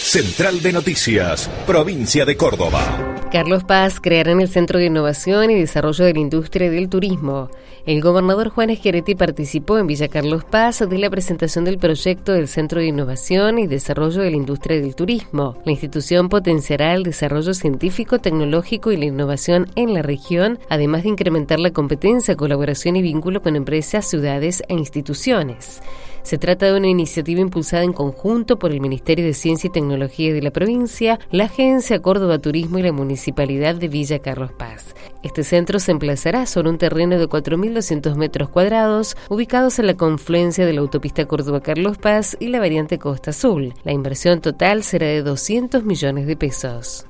Central de Noticias, Provincia de Córdoba. Carlos Paz creará el Centro de Innovación y Desarrollo de la Industria del Turismo. El gobernador Juan Schiaretti participó en Villa Carlos Paz de la presentación del proyecto del Centro de Innovación y Desarrollo de la Industria del Turismo. La institución potenciará el desarrollo científico, tecnológico y la innovación en la región, además de incrementar la competencia, colaboración y vínculo con empresas, ciudades e instituciones. Se trata de una iniciativa impulsada en conjunto por el Ministerio de Ciencia y Tecnología de la provincia, la Agencia Córdoba Turismo y la Municipalidad de Villa Carlos Paz. Este centro se emplazará sobre un terreno de 4.200 metros cuadrados, ubicados en la confluencia de la autopista Córdoba-Carlos Paz y la variante Costa Azul. La inversión total será de 200 millones de pesos.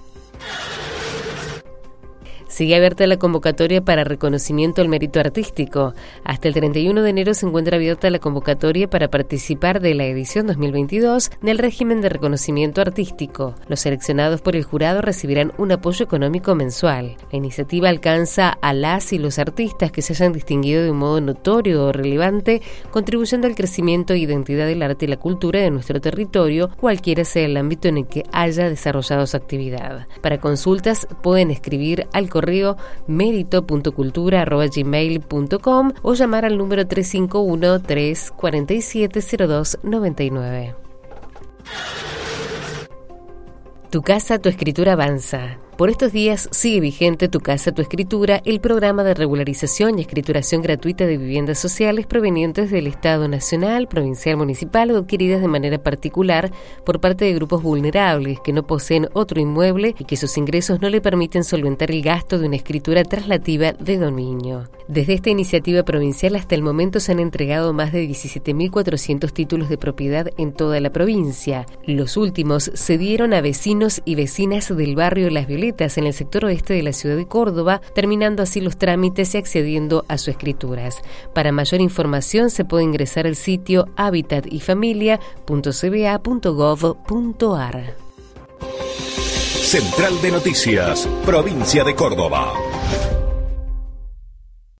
Sigue abierta la convocatoria para reconocimiento al mérito artístico. Hasta el 31 de enero se encuentra abierta la convocatoria para participar de la edición 2022 del régimen de reconocimiento artístico. Los seleccionados por el jurado recibirán un apoyo económico mensual. La iniciativa alcanza a las y los artistas que se hayan distinguido de un modo notorio o relevante, contribuyendo al crecimiento e identidad del arte y la cultura de nuestro territorio, cualquiera sea el ámbito en el que haya desarrollado su actividad. Para consultas pueden escribir al correo merito.cultura@gmail.com o llamar al número 351-347-0299. Tu casa, tu escritura avanza. Por estos días sigue vigente Tu Casa, Tu Escritura, el programa de regularización y escrituración gratuita de viviendas sociales provenientes del Estado nacional, provincial, municipal o adquiridas de manera particular por parte de grupos vulnerables que no poseen otro inmueble y que sus ingresos no le permiten solventar el gasto de una escritura traslativa de dominio. Desde esta iniciativa provincial hasta el momento se han entregado más de 17.400 títulos de propiedad en toda la provincia. Los últimos se dieron a vecinos y vecinas del barrio Las Violetas en el sector oeste de la ciudad de Córdoba, terminando así los trámites y accediendo a sus escrituras. Para mayor información se puede ingresar al sitio habitatyfamilia.cba.gov.ar. Central de Noticias, Provincia de Córdoba.